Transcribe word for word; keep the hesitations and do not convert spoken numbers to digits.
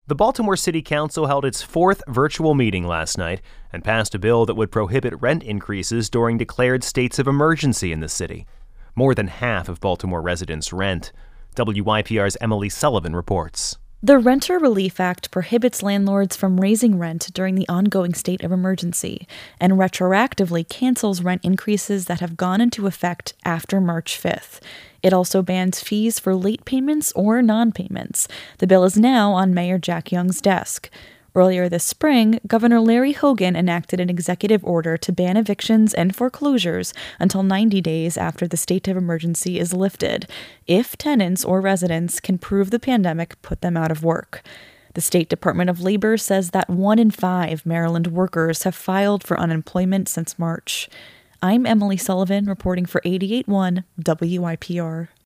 The Baltimore City Council held its fourth virtual meeting last night and passed a bill that would prohibit rent increases during declared states of emergency in the city. More than half of Baltimore residents rent. W Y P R's Emily Sullivan reports. The Renter Relief Act prohibits landlords from raising rent during the ongoing state of emergency and retroactively cancels rent increases that have gone into effect after March fifth. It also bans fees for late payments or non-payments. The bill is now on Mayor Jack Young's desk. Earlier this spring, Governor Larry Hogan enacted an executive order to ban evictions and foreclosures until ninety days after the state of emergency is lifted, if tenants or residents can prove the pandemic put them out of work. The State Department of Labor says that one in five Maryland workers have filed for unemployment since March. I'm Emily Sullivan reporting for eighty-eight point one W Y P R.